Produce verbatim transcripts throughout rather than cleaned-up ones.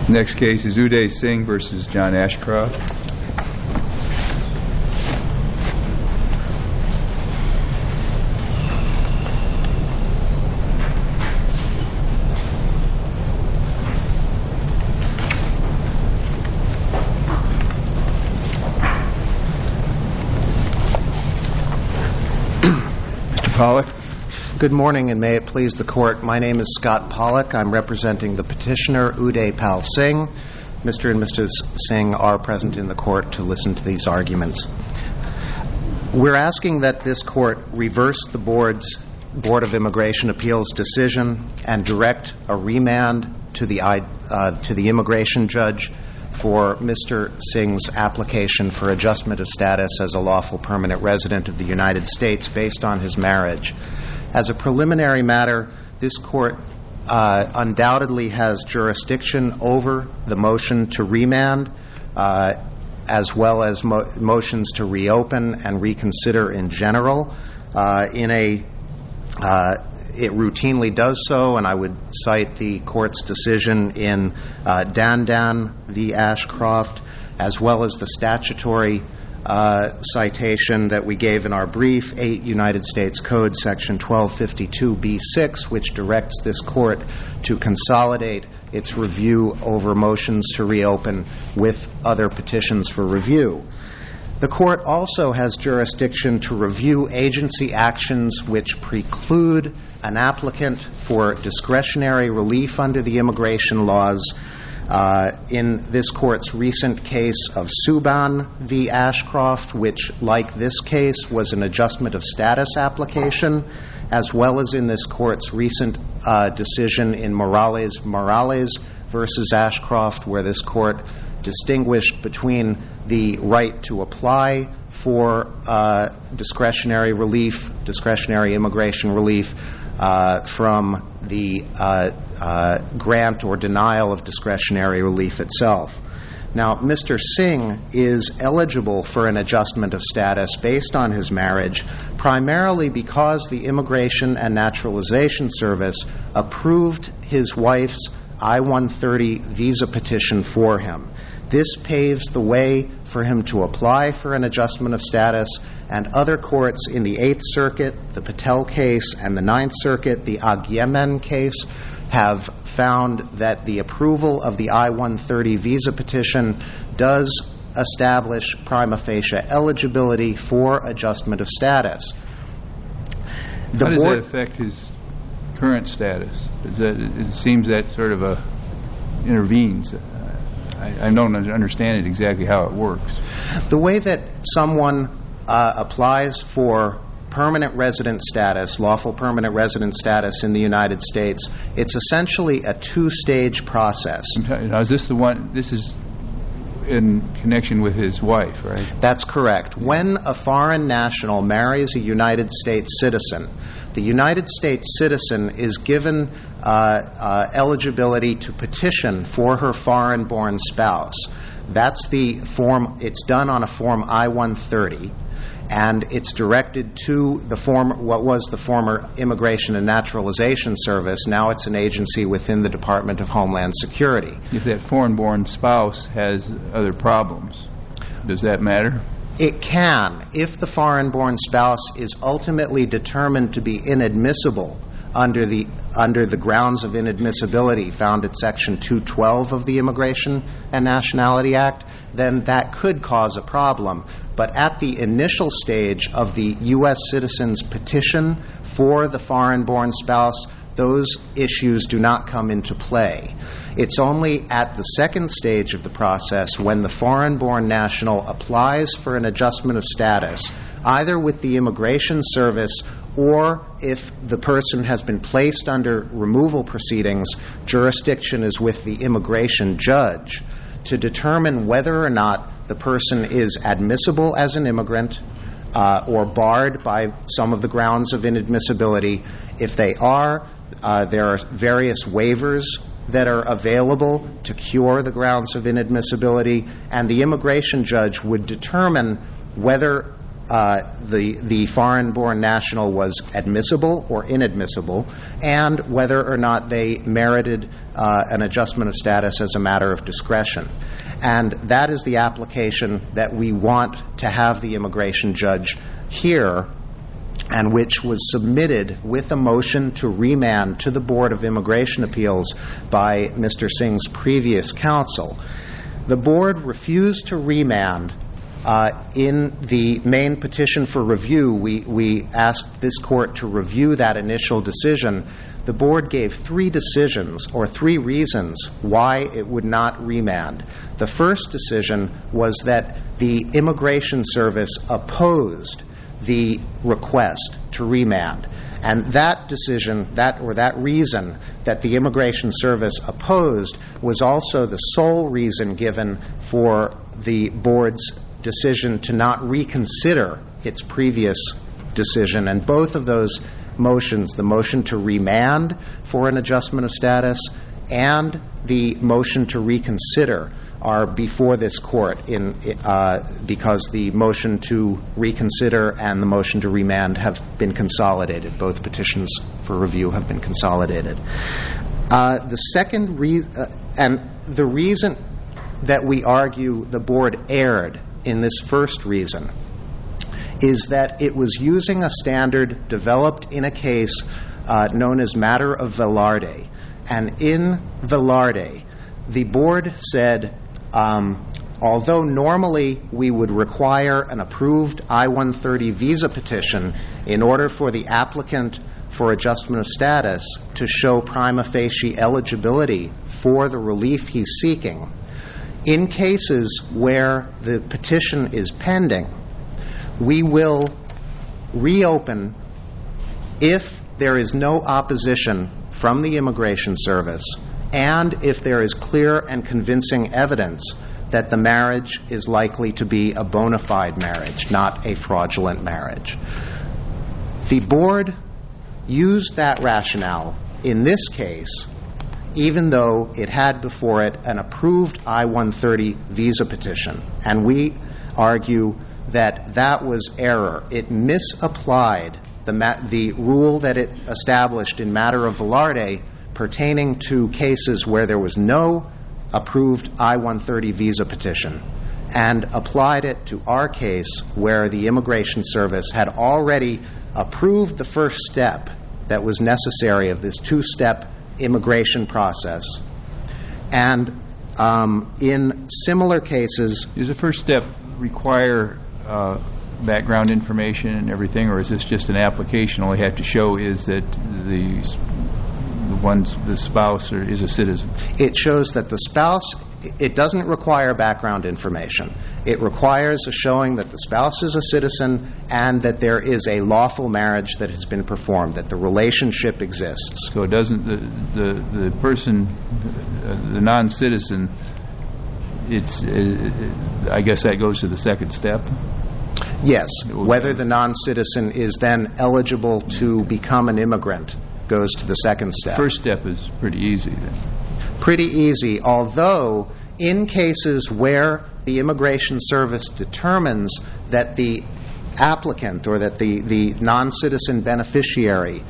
Next case is Uday Singh versus John Ashcroft. Mister Pollack. Good morning, and may it please the Court. My name is Scott Pollack. I'm representing the petitioner, Uday Pal Singh. Mister and Missus Singh are present in the Court to listen to these arguments. We're asking that this Court reverse the Board's Board of Immigration Appeals decision and direct a remand to the, uh, to the immigration judge for Mister Singh's application for adjustment of status as a lawful permanent resident of the United States based on his marriage. As a preliminary matter, this Court uh, undoubtedly has jurisdiction over the motion to remand, uh, as well as mo- motions to reopen and reconsider in general. Uh, in a, uh, it routinely does so, and I would cite the Court's decision in uh, Dandan v. Ashcroft, as well as the statutory Uh, citation that we gave in our brief, eight United States Code Section twelve fifty-two B six, which directs this Court to consolidate its review over motions to reopen with other petitions for review. The Court also has jurisdiction to review agency actions which preclude an applicant for discretionary relief under the immigration laws. Uh, in this Court's recent case of Subban v. Ashcroft, which, like this case, was an adjustment of status application, as well as in this Court's recent uh, decision in Morales Morales versus Ashcroft, where this Court distinguished between the right to apply for uh, discretionary relief, discretionary immigration relief, uh, from the uh, uh, grant or denial of discretionary relief itself. Now, Mister Singh is eligible for an adjustment of status based on his marriage, primarily because the Immigration and Naturalization Service approved his wife's I one thirty visa petition for him. This paves the way for him to apply for an adjustment of status, and other courts in the Eighth Circuit, the Patel case, and the Ninth Circuit, the Agyemen case, have found that the approval of the I one thirty visa petition does establish prima facie eligibility for adjustment of status. The How does board, that affect his current status? Is that, it seems that sort of a intervenes. I, I don't understand it exactly how it works. The way that someone uh, applies for permanent resident status, lawful permanent resident status in the United States, it's essentially a two-stage process. Now, is this the one, this is in connection with his wife, right? That's correct. When a foreign national marries a United States citizen, the United States citizen is given uh, uh, eligibility to petition for her foreign-born spouse. That's the form, it's done on a form I one thirty, and it's directed to the form, what was the former Immigration and Naturalization Service. Now it's an agency within the Department of Homeland Security. If that foreign-born spouse has other problems, does that matter? It can, if the foreign-born spouse is ultimately determined to be inadmissible under the under the grounds of inadmissibility found at Section two twelve of the Immigration and Nationality Act, then that could cause a problem. But at the initial stage of the U S citizen's petition for the foreign-born spouse, those issues do not come into play. It's only at the second stage of the process, when the foreign-born national applies for an adjustment of status, either with the Immigration Service or if the person has been placed under removal proceedings, jurisdiction is with the immigration judge to determine whether or not the person is admissible as an immigrant uh, or barred by some of the grounds of inadmissibility. If they are, uh, there are various waivers that are available to cure the grounds of inadmissibility, and the immigration judge would determine whether uh, the the foreign-born national was admissible or inadmissible, and whether or not they merited uh, an adjustment of status as a matter of discretion. And that is the application that we want to have the immigration judge hear, and which was submitted with a motion to remand to the Board of Immigration Appeals by Mister Singh's previous counsel. The Board refused to remand. Uh, in the main petition for review, we, we asked this court to review that initial decision. The Board gave three decisions, or three reasons, why it would not remand. The first decision was that the Immigration Service opposed the request to remand. And that decision, that or that reason that the Immigration Service opposed was also the sole reason given for the Board's decision to not reconsider its previous decision. And both of those motions, the motion to remand for an adjustment of status and the motion to reconsider, are before this court in uh, because the motion to reconsider and the motion to remand have been consolidated. Both petitions for review have been consolidated. Uh, the second re- uh, and the reason that we argue the Board erred in this first reason is that it was using a standard developed in a case uh, known as matter of Velarde. And in Velarde, the Board said, um, although normally we would require an approved I one thirty visa petition in order for the applicant for adjustment of status to show prima facie eligibility for the relief he's seeking, in cases where the petition is pending, we will reopen if there is no opposition from the Immigration Service and if there is clear and convincing evidence that the marriage is likely to be a bona fide marriage, not a fraudulent marriage. The Board used that rationale in this case, even though it had before it an approved I one thirty visa petition. And we argue that that was error. It misapplied the, ma- the rule that it established in matter of Velarde pertaining to cases where there was no approved I one thirty visa petition, and applied it to our case where the Immigration Service had already approved the first step that was necessary of this two-step immigration process. And um, in similar cases... Does the first step require uh, background information and everything, or is this just an application? All you have to show is that the, the one's, the spouse or is a citizen. It shows that the spouse, it doesn't require background information. It requires a showing that the spouse is a citizen and that there is a lawful marriage that has been performed, that the relationship exists. So it doesn't, the, the, the person, uh, the non-citizen, it's, uh, I guess that goes to the second step? Yes. Whether the non-citizen is then eligible to become an immigrant goes to the second step. First step is pretty easy then. Pretty easy, although in cases where the Immigration Service determines that the applicant or that the, the non-citizen beneficiary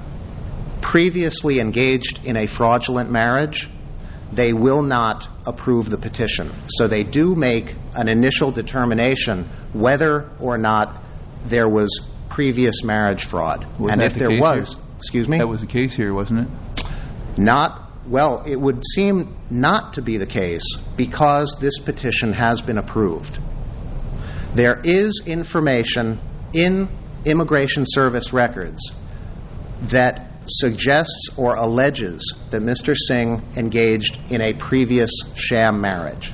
previously engaged in a fraudulent marriage, they will not approve the petition. So they do make an initial determination whether or not there was previous marriage fraud. Wasn't and if the there was, here? excuse me? That was the case here, wasn't it? Not Well, it would seem not to be the case because this petition has been approved. There is information in Immigration Service records that suggests or alleges that Mister Singh engaged in a previous sham marriage.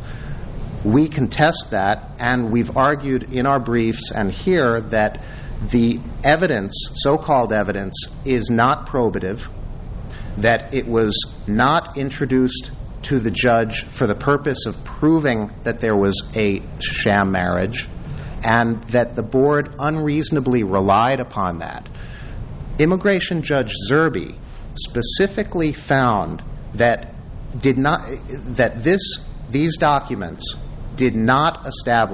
We contest that, and we've argued in our briefs and here that the evidence, so-called evidence, is not probative, that it was not introduced to the judge for the purpose of proving that there was a sham marriage, and that the board unreasonably relied upon that. Immigration Judge Zerbe specifically found that did not that this these documents did not establish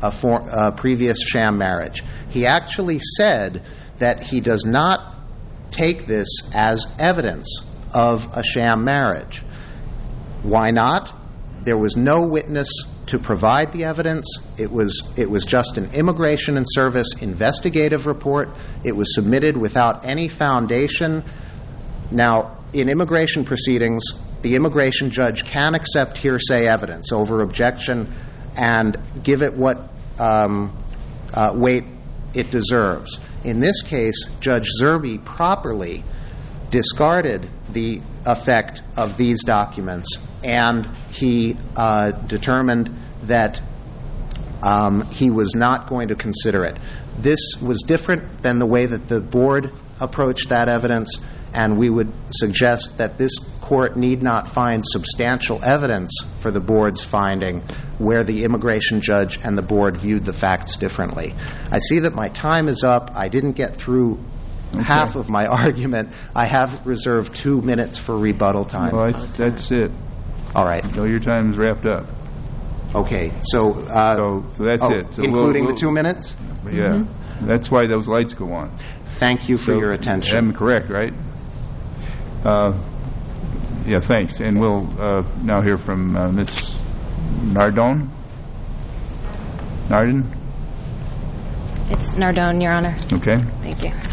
a, for, a previous sham marriage. He actually said that he does not take this as evidence of a sham marriage. Why not? There was no witness to provide the evidence. It was it was just an Immigration and Service investigative report. It was submitted without any foundation. Now, in immigration proceedings, the immigration judge can accept hearsay evidence over objection and give it what um, uh, weight it deserves. In this case, Judge Zerbe properly discarded the effect of these documents, and he uh, determined that um, he was not going to consider it. This was different than the way that the board approached that evidence, and we would suggest that this court need not find substantial evidence for the board's finding where the immigration judge and the board viewed the facts differently. I see that my time is up. I didn't get through okay. half of my argument. I have reserved two minutes for rebuttal time. Well, that's, that's it. All right. No, your time is wrapped up. Okay, so... Uh, so, so that's oh, it. So including we'll, we'll, the two minutes? Yeah. Mm-hmm. That's why those lights go on. Thank you for so, your attention. I'm correct, right? Uh, yeah, thanks. And we'll uh, now hear from uh, Miz Nardone. Nardon? It's Nardone, Your Honor. Okay. Thank you.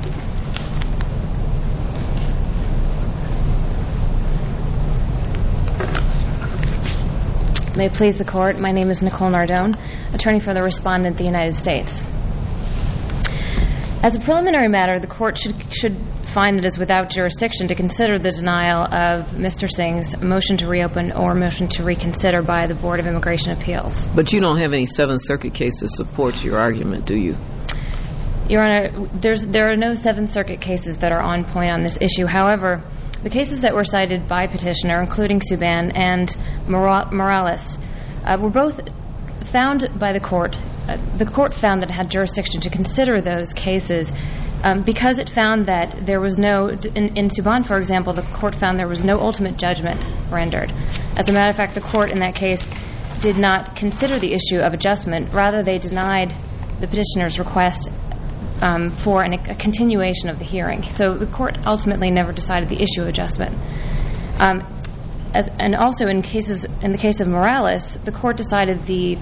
May it please the Court, my name is Nicole Nardone, attorney for the respondent, the United States. As a preliminary matter, the Court should, should find that it is without jurisdiction to consider the denial of Mister Singh's motion to reopen or motion to reconsider by the Board of Immigration Appeals. But you don't have any Seventh Circuit case that supports your argument, do you? Your Honor, there's, there are no Seventh Circuit cases that are on point on this issue. However, the cases that were cited by petitioner, including Subban and Morales, uh, were both found by the court. Uh, the court found that it had jurisdiction to consider those cases um, because it found that there was no, in, in Subban, for example, the court found there was no ultimate judgment rendered. As a matter of fact, the court in that case did not consider the issue of adjustment. Rather, they denied the petitioner's request Um, for an, a continuation of the hearing. So the court ultimately never decided the issue of adjustment. Um, as, and also in cases, in the case of Morales, the court decided the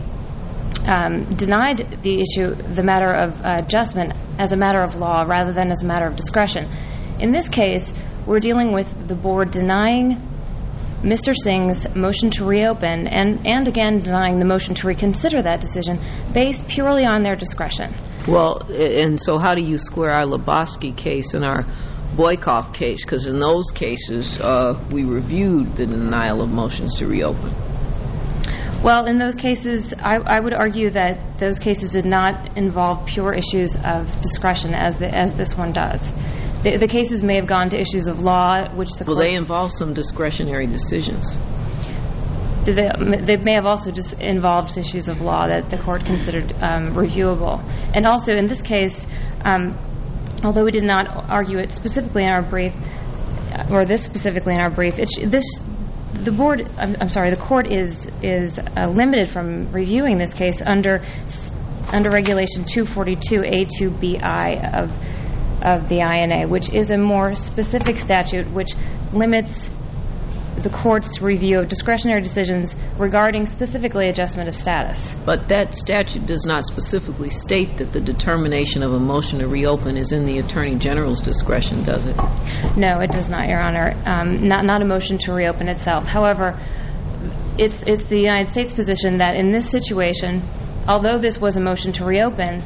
um, denied the issue, the matter of uh, adjustment, as a matter of law rather than as a matter of discretion. In this case, we're dealing with the board denying Mister Singh's motion to reopen and, and again denying the motion to reconsider that decision based purely on their discretion. Well, and so how do you square our Lebowski case and our Boykoff case? Because in those cases, uh, we reviewed the denial of motions to reopen. Well, in those cases, I, I would argue that those cases did not involve pure issues of discretion as the, as this one does. The, the cases may have gone to issues of law, which the well, court... they involve some discretionary decisions. They, they may have also just involved issues of law that the court considered um, reviewable. And also, in this case, um, although we did not argue it specifically in our brief, or this specifically in our brief, it, this the board, I'm, I'm sorry, the court is is uh, limited from reviewing this case under under Regulation two forty-two A two B I of of the I N A, which is a more specific statute which limits the court's review of discretionary decisions regarding specifically adjustment of status. But that statute does not specifically state that the determination of a motion to reopen is in the Attorney General's discretion, does it? No, it does not, Your Honor. Um, not not a motion to reopen itself. However, it's it's the United States position that in this situation, although this was a motion to reopen,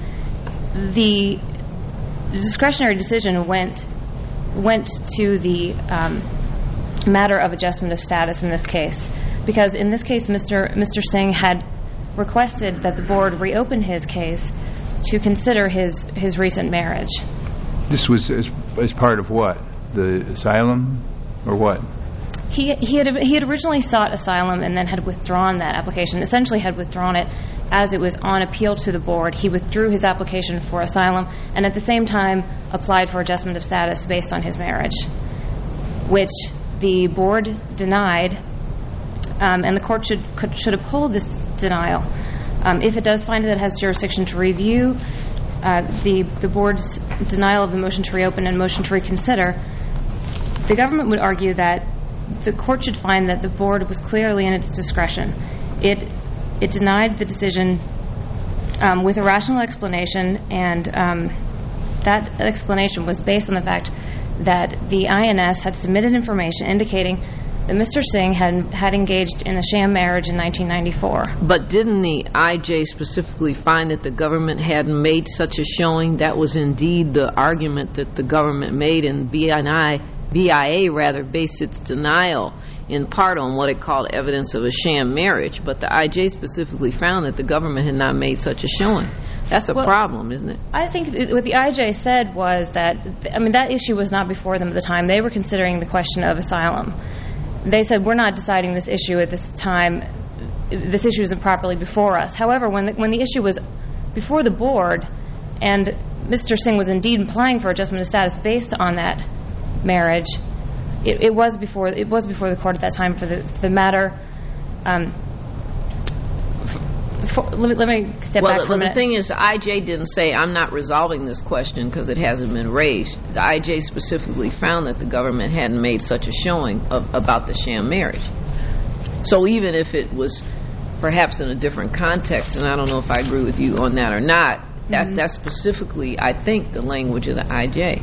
the discretionary decision went went to the um, matter of adjustment of status in this case, because in this case, Mister Mister Singh had requested that the board reopen his case to consider his his recent marriage. This was as, as part of what? The asylum, or what? He he had he had originally sought asylum and then had withdrawn that application. Essentially, had withdrawn it as it was on appeal to the board. He withdrew his application for asylum and at the same time applied for adjustment of status based on his marriage, which the board denied, um, and the court should could, should uphold this denial Um, if it does find that it has jurisdiction to review uh, the, the board's denial of the motion to reopen and motion to reconsider, the government would argue that the court should find that the board was clearly in its discretion. It, it denied the decision um, with a rational explanation, and um, that explanation was based on the fact that the I N S had submitted information indicating that Mister Singh had had engaged in a sham marriage in nineteen ninety-four. But didn't the I J specifically find that the government hadn't made such a showing? That was indeed the argument that the government made, and B I A rather based its denial in part on what it called evidence of a sham marriage. But the I J specifically found that the government had not made such a showing. That's a well, problem, isn't it? I think it, what the I J said was that, I mean, that issue was not before them at the time. They were considering the question of asylum. They said, we're not deciding this issue at this time. This issue isn't properly before us. However, when the, when the issue was before the board and Mister Singh was indeed applying for adjustment of status based on that marriage, it, it was before it was before the court at that time for the, the matter. Um, for, let, me, let me step well, back for well, a minute. The thing is, the I J didn't say, I'm not resolving this question because it hasn't been raised. The I J specifically found that the government hadn't made such a showing of, about the sham marriage. So even if it was perhaps in a different context, and I don't know if I agree with you on that or not, mm-hmm. that, that's specifically, I think, the language of the I J.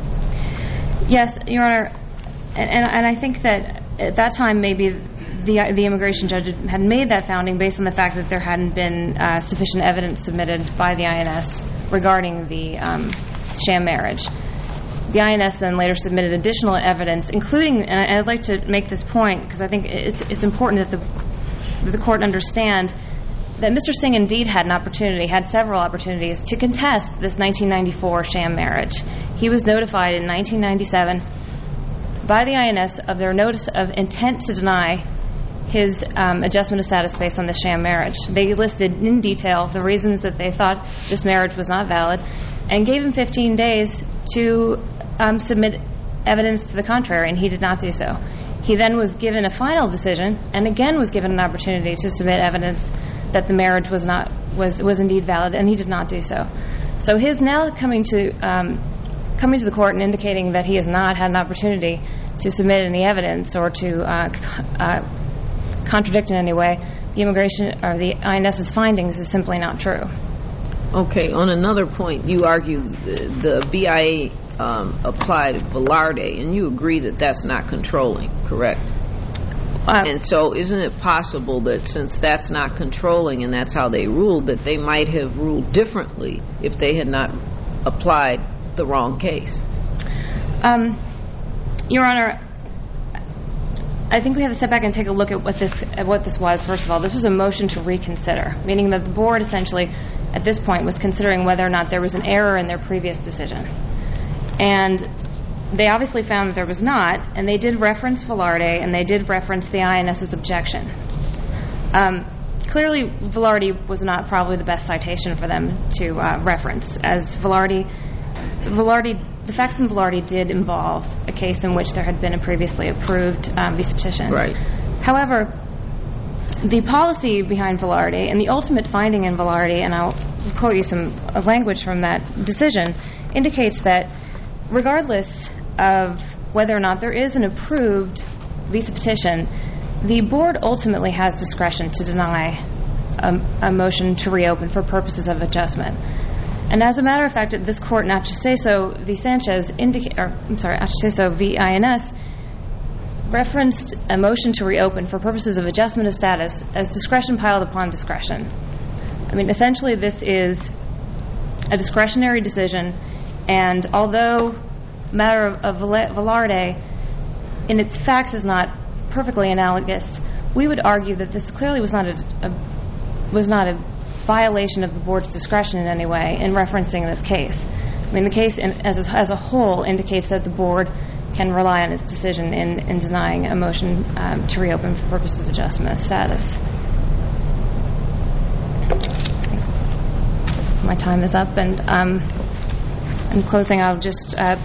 Yes, Your Honor, and, and, and I think that at that time maybe the the immigration judge had made that founding based on the fact that there hadn't been uh, sufficient evidence submitted by the I N S regarding the um, sham marriage. The I N S then later submitted additional evidence, including, and I'd like to make this point because I think it's, it's important that the, that the court understand that Mister Singh indeed had an opportunity, had several opportunities to contest this nineteen ninety-four sham marriage. He was notified in nineteen ninety-seven by the I N S of their notice of intent to deny his um, adjustment of status based on the sham marriage. They listed in detail the reasons that they thought this marriage was not valid and gave him fifteen days to um, submit evidence to the contrary, and he did not do so. He then was given a final decision and again was given an opportunity to submit evidence that the marriage was not was, was indeed valid, and he did not do so. So his now coming to um, coming to the court and indicating that he has not had an opportunity to submit any evidence or to uh, uh, contradict in any way the immigration or the I N S's findings is simply not true. Okay. On another point, you argue the, the B I A um, applied Velarde, and you agree that that's not controlling, correct? Uh, and so isn't it possible that since that's not controlling and that's how they ruled, that they might have ruled differently if they had not applied the wrong case? Um, Your Honor, I think we have to step back and take a look at what this at what this was. First of all, this was a motion to reconsider, meaning that the board essentially at this point was considering whether or not there was an error in their previous decision. And they obviously found that there was not, and they did reference Velarde, and they did reference the I N S's objection. Um, clearly, Velarde was not probably the best citation for them to uh, reference, as Velarde, Velarde, the facts in Velarde did involve a case in which there had been a previously approved um, visa petition. Right. However, the policy behind Velarde and the ultimate finding in Velarde, and I'll quote you some language from that decision, indicates that regardless of whether or not there is an approved visa petition, the board ultimately has discretion to deny a, a motion to reopen for purposes of adjustment. And as a matter of fact, this court in Achaceso v. Sanchez, indica- or I'm sorry, Achaceso v. I N S, referenced a motion to reopen for purposes of adjustment of status as discretion piled upon discretion. I mean, essentially, this is a discretionary decision. And although the matter of, of Velarde in its facts is not perfectly analogous, we would argue that this clearly was not a, a was not a violation of the board's discretion in any way in referencing this case. I mean, the case in, as, a, as a whole indicates that the board can rely on its decision in, in denying a motion um, to reopen for purposes of adjustment of status. My time is up, and um, in closing, I'll just uh,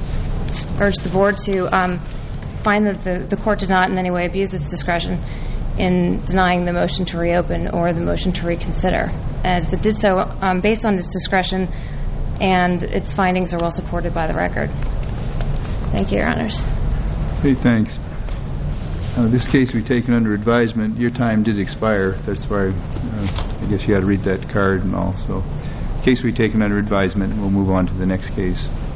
urge the board to um, find that the, the court did not in any way abuse its discretion in denying the motion to reopen or the motion to reconsider, as it did so um, based on its discretion, and its findings are well supported by the record. Thank you, Your Honors. Hey, thanks. Uh, this case we've taken under advisement. Your time did expire. That's why uh, I guess you had to read that card and all. So, case we've taken under advisement, and we'll move on to the next case.